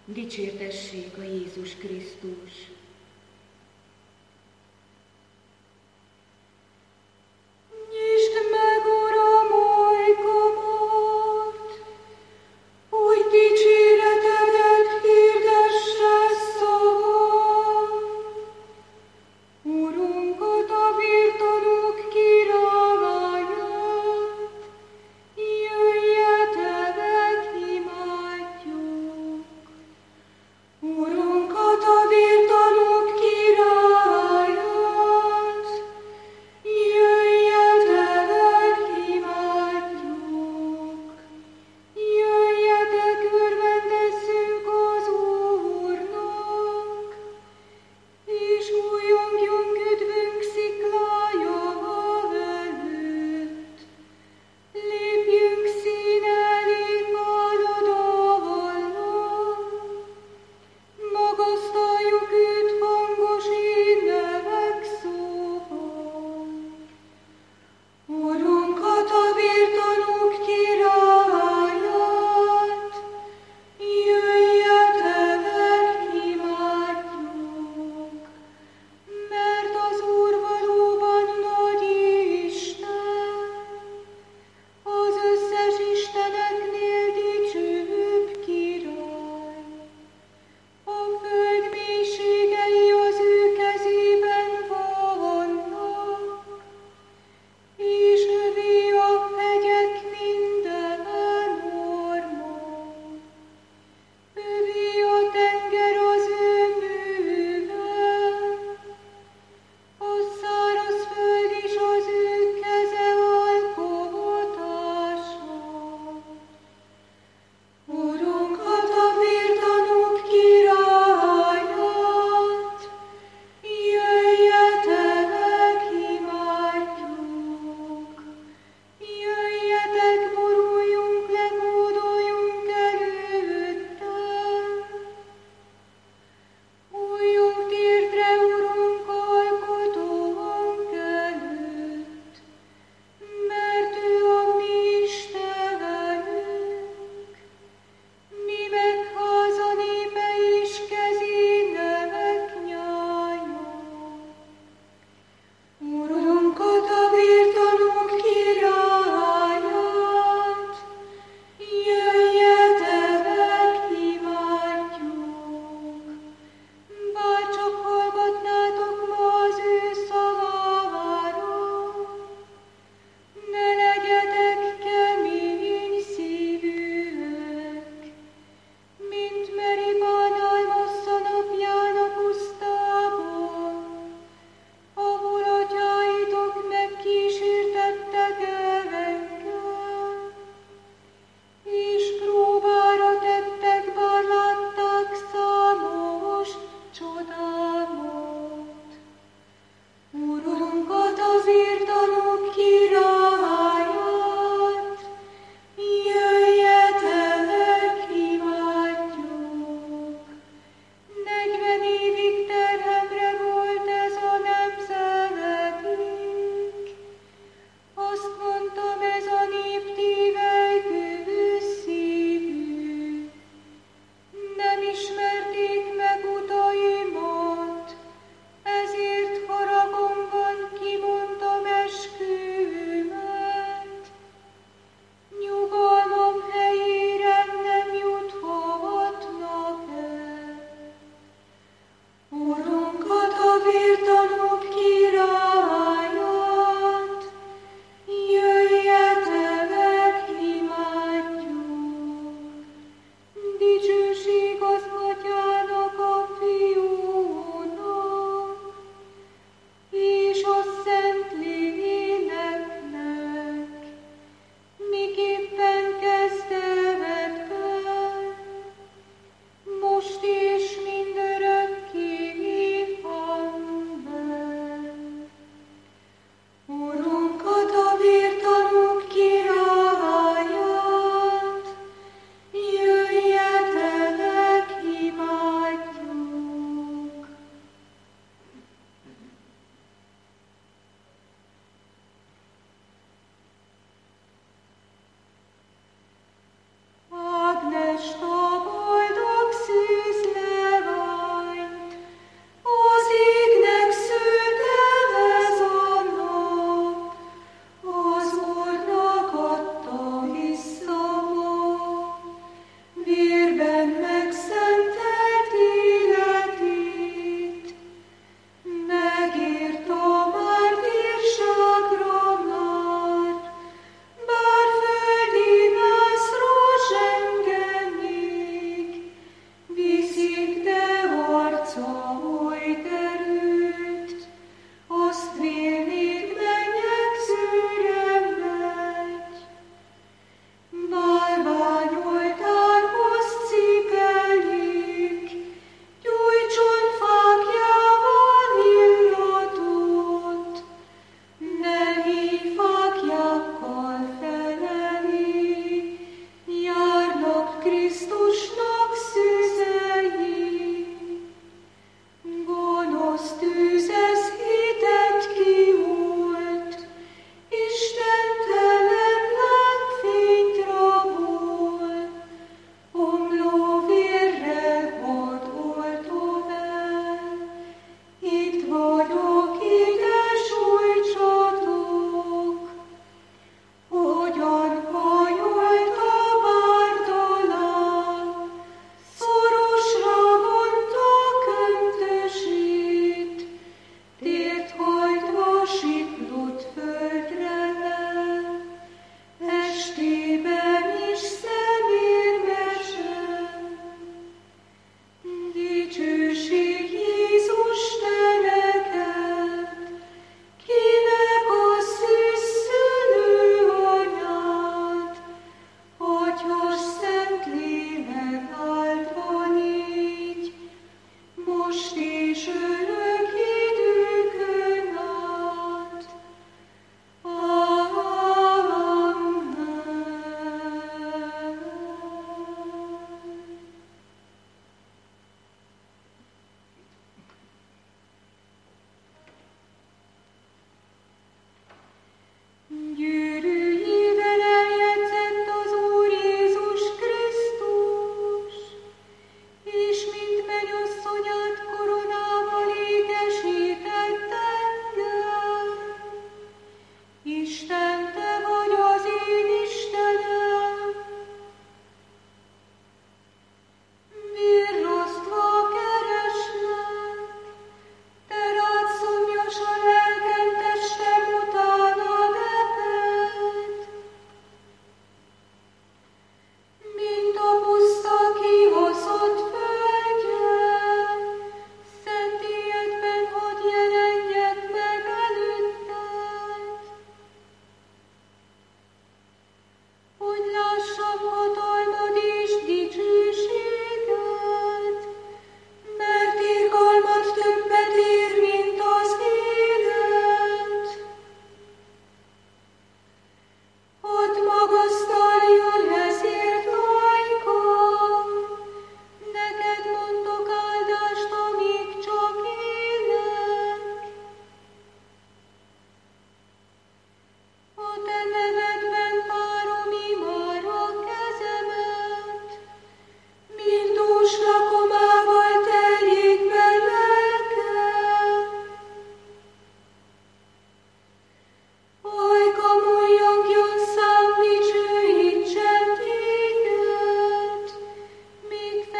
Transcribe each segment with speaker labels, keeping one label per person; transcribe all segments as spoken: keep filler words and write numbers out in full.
Speaker 1: Dicsértessék a Jézus Krisztus!
Speaker 2: Urunkat a virtanú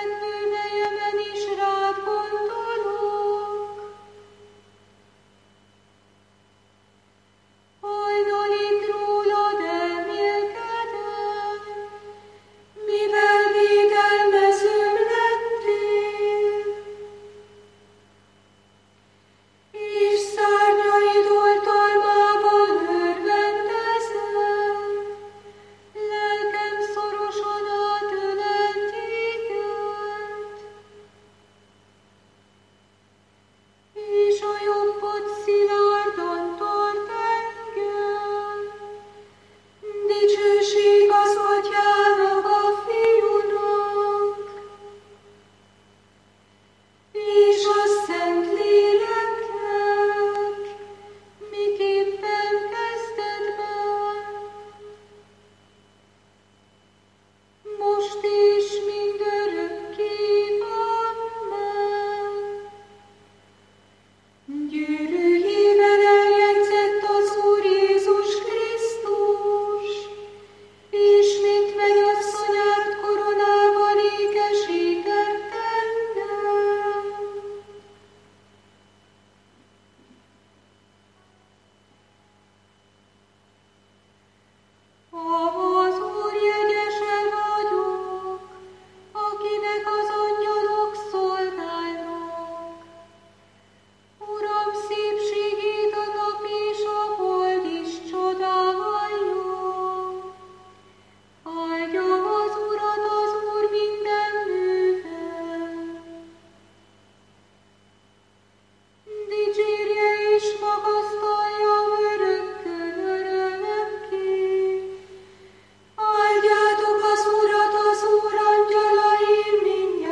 Speaker 2: Áldjátok az Urat az Úr angyalai mindnyájan.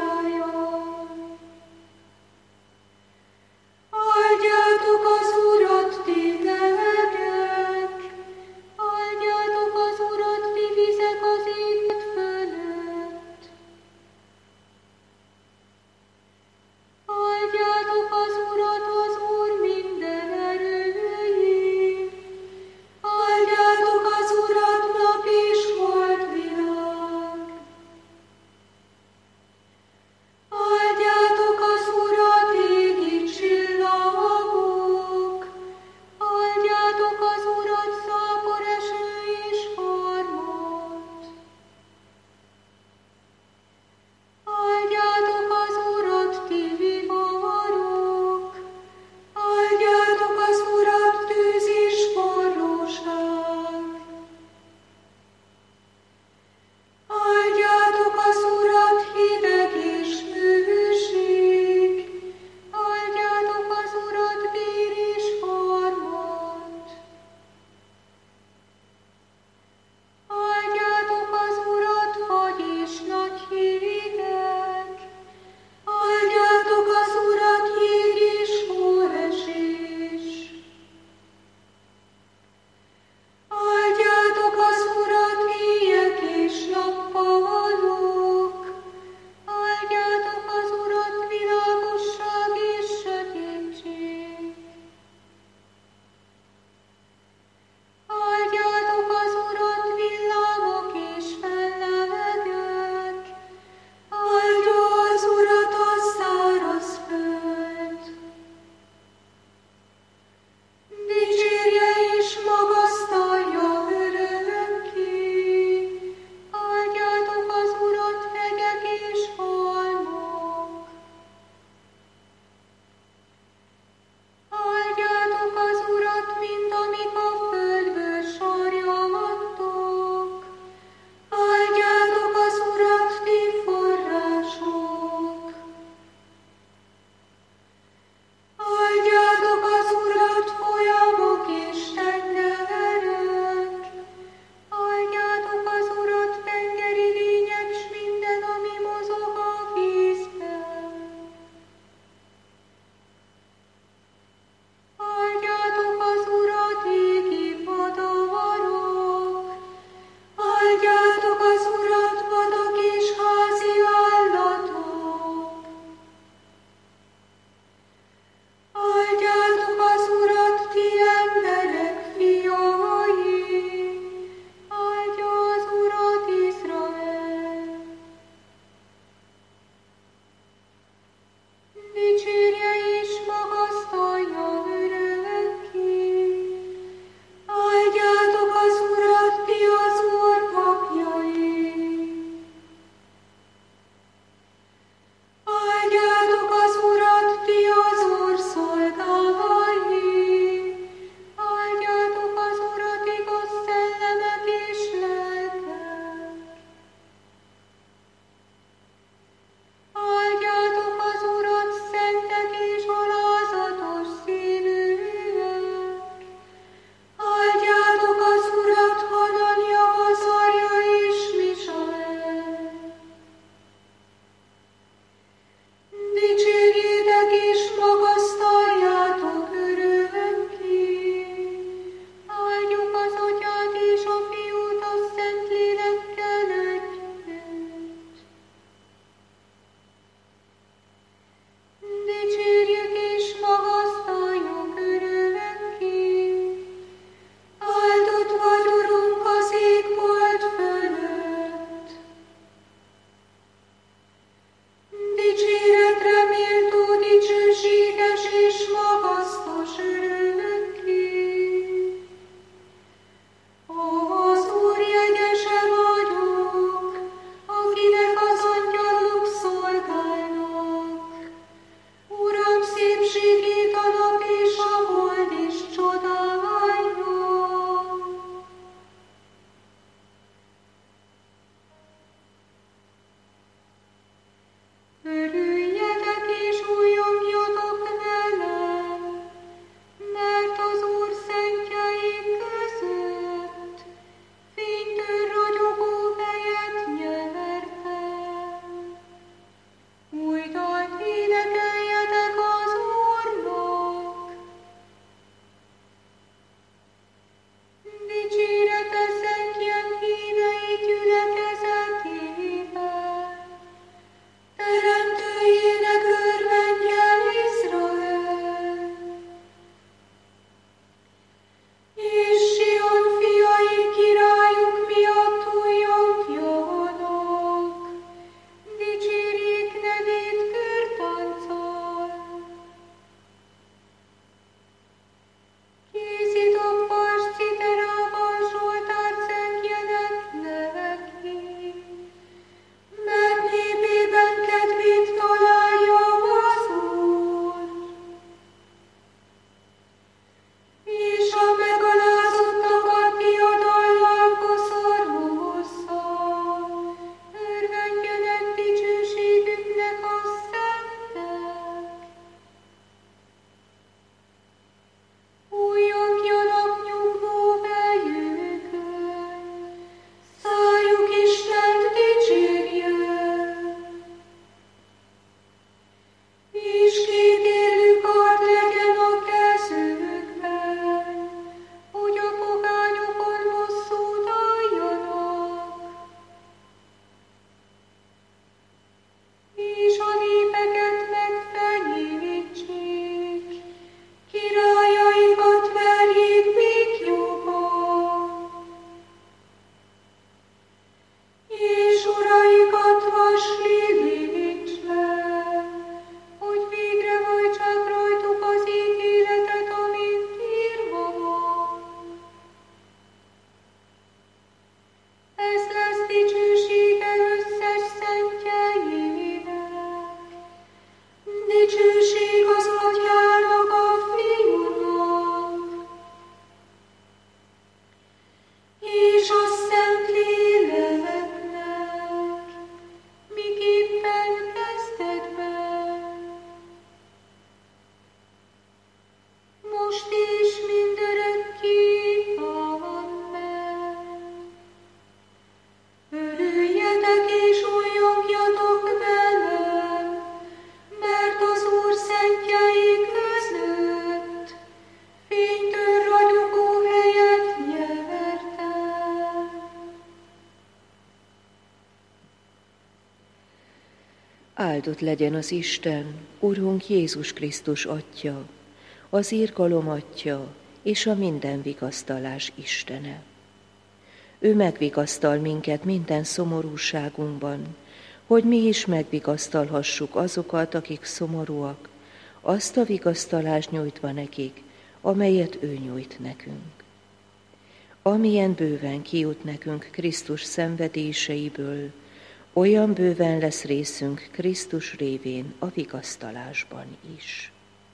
Speaker 1: Áldott legyen az Isten, Urunk Jézus Krisztus Atya, az irgalom Atya és a minden vigasztalás Istene. Ő megvigasztal minket minden szomorúságunkban, hogy mi is megvigasztalhassuk azokat, akik szomorúak, azt a vigasztalást nyújtva nekik, amelyet ő nyújt nekünk. Amilyen bőven kijut nekünk Krisztus szenvedéseiből, olyan bőven lesz részünk Krisztus révén a vigasztalásban is.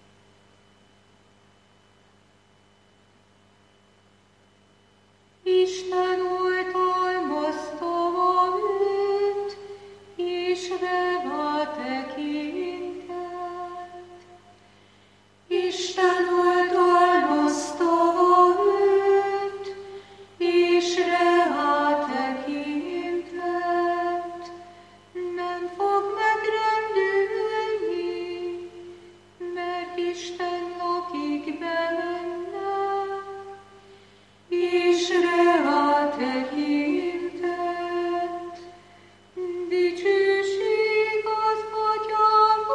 Speaker 2: Isten oltalmazta őt, és rá tekintett. Isten oltalmazta őt, és rá tekintett. Nem fog megrendülni, mert Isten lakik benne, és rá tekintett. Dicsőség az Atyának,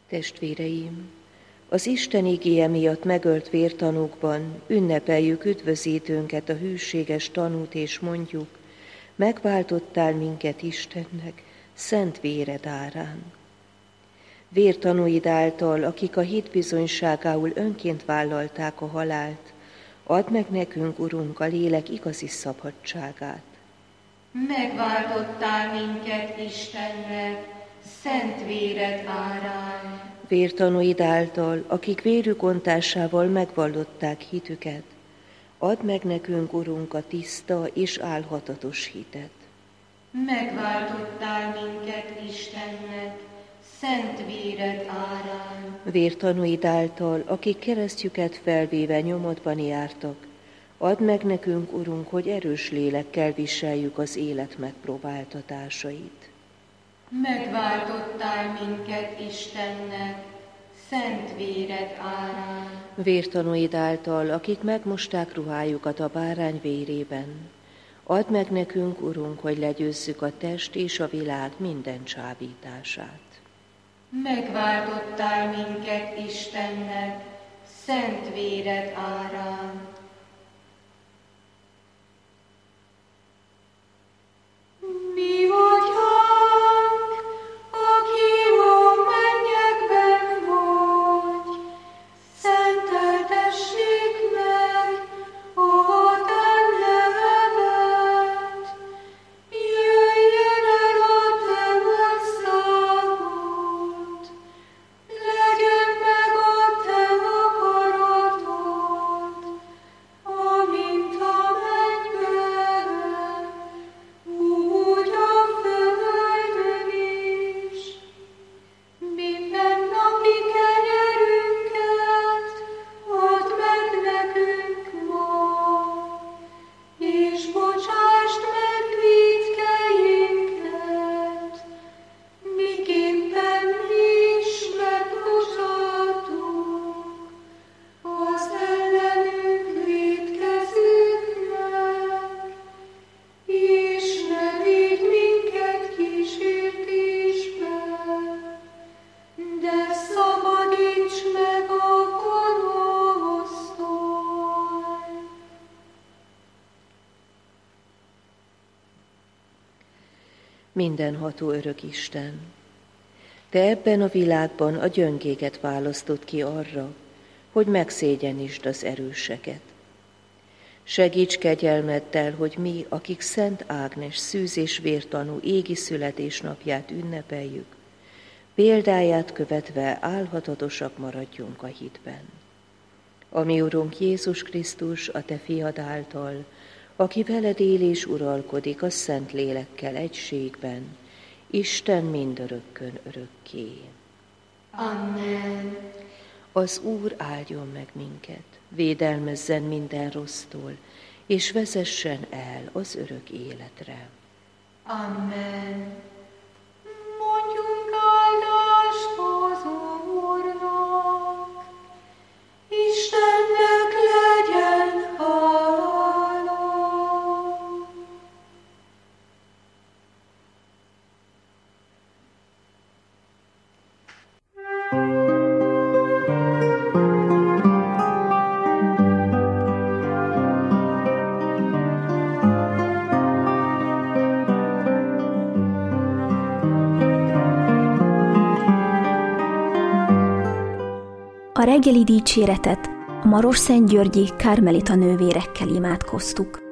Speaker 1: Testvéreim, az Isten igéje miatt megölt vértanúkban ünnepeljük üdvözítőnket, a hűséges tanút, és mondjuk: megváltottál minket Istennek szent véred árán. Vértanúid által, akik a hit bizonyságául önként vállalták a halált, add meg nekünk, Urunk, a lélek igazi szabadságát.
Speaker 2: Megváltottál minket Istennek szent véred árán.
Speaker 1: Vértanúid által, akik vérük ontásával megvallották hitüket, add meg nekünk, Urunk, a tiszta és álhatatos hitet.
Speaker 2: Megváltottál minket Istennek szent véred árán.
Speaker 1: Vértanúid által, akik keresztjüket felvéve nyomodban jártak, add meg nekünk, Urunk, hogy erős lélekkel viseljük az élet megpróbáltatásait.
Speaker 2: Megváltottál minket Istennek szent véred árán.
Speaker 1: Vértanúid által, akik megmosták ruhájukat a bárány vérében, add meg nekünk, Urunk, hogy legyőzzük a test és a világ minden csábítását.
Speaker 2: Megváltottál minket Istennek szent véred árán. Mi vagyunk, aki a mennyekben vagy, szenteltessék meg a te neved. Jöjjön el a te országod, legyen meg a te akaratod, amint a mennyben, úgy a földön is. Mindennapi kenyerünket add meg nekünk ma, és bocsásd meg vétkeinket, miképpen mi is megbocsátunk az ellenünk vétkezőknek, és ne vigy minket kísértésbe, de szabadíts meg a gonosztól.
Speaker 1: Mindenható örök Isten, te ebben a világban a gyöngéket választod ki arra, hogy megszégyenítsd az erőseket. Segíts kegyelmeddel, hogy mi, akik Szent Ágnes szűz és vértanú égi születésnapját ünnepeljük, példáját követve álhatatosak maradjunk a hitben. A mi Urunk Jézus Krisztus, a te fiad által, aki veled él és uralkodik a Szent Lélekkel egységben, Isten mindörökkön örökké.
Speaker 2: Amen.
Speaker 1: Az Úr áldjon meg minket, védelmezzen minden rossztól, és vezessen el az örök életre.
Speaker 2: Amen. Mondjunk áldást az Úrnak, Istennek legyen hála.
Speaker 3: A reggeli dicséretet a Marosszentgyörgyi Kármelita nővérekkel imádkoztuk.